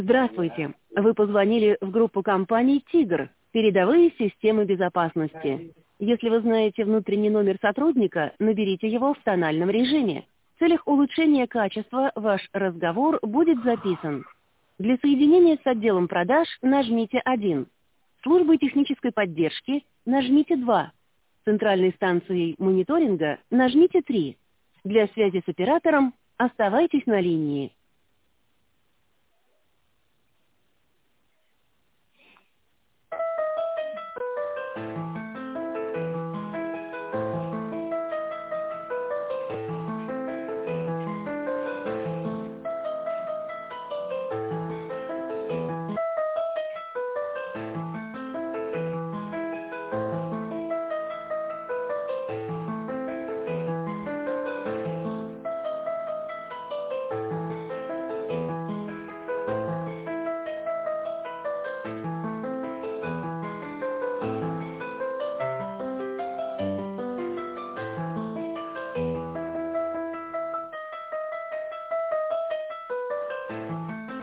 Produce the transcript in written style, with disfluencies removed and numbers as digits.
Здравствуйте. Вы позвонили в группу компаний «Тигр». Передовые системы безопасности. Если вы знаете внутренний номер сотрудника, наберите его в тональном режиме. В целях улучшения качества ваш разговор будет записан. Для соединения с отделом продаж нажмите 1. Службой технической поддержки нажмите 2. Центральной станцией мониторинга нажмите 3. Для связи с оператором оставайтесь на линии.